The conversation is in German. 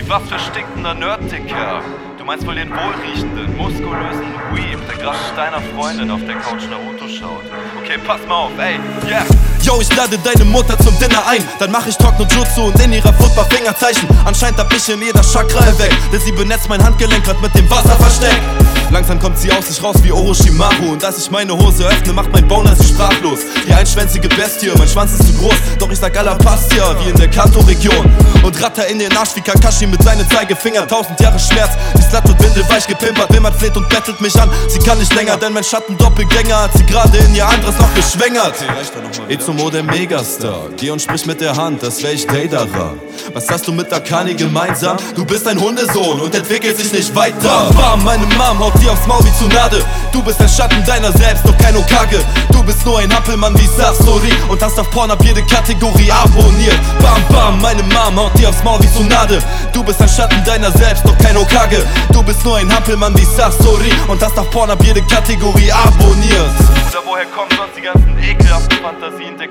Was für stinkender Nerd-Dicker. Du meinst wohl den wohlriechenden, muskulösen Weeb, der gerade deiner Freundin auf der Couch Naruto schaut. Okay, pass mal auf, ey, yeah. Yo, ich lade deine Mutter zum Dinner ein. Dann mach ich Talk no Jutsu und in ihrer Football Fingerzeichen. Anscheinend hab ich in jeder Chakra erweckt, denn sie benetzt mein Handgelenk grad mit dem Wasser versteckt. Langsam kommt sie aus sich raus wie Orochimaru. Und als ich meine Hose öffne, macht mein Boner sie sprachlos. Die einschwänzige Bestie, mein Schwanz ist zu groß. Doch ich sag Allah passt ja, wie in der Kanto-Region. Und ratter in den Arsch wie Kakashi mit seinen Zeigefinger. 1000 Jahre Schmerz, die Slut und Windel weich gepimpert. Wimmert, fleht und bettelt mich an, sie kann nicht länger. Denn mein Schatten-Doppelgänger hat sie gerade in ihr anderes noch geschwängert. Ezomo der Megastar, geh und sprich mit der Hand, das wär ich Daydarer. Was hast du mit Akane gemeinsam? Du bist ein Hundesohn und entwickelst dich nicht weiter. Bam, meine Mom haut dir aufs Maul wie Tsunade. Du bist ein Schatten deiner selbst, doch kein Okage. Du bist nur ein Hampelmann wie Sasori und hast auf Pornhub jede Kategorie abonniert. Bam, bam, meine Mom haut dir aufs Maul wie Tsunade. Du bist ein Schatten deiner selbst, doch kein Okage. Du bist nur ein Hampelmann wie Sasori und hast auf Pornhub jede Kategorie abonniert. Oder woher kommen sonst die ganzen ekelhaften Fantasien? Der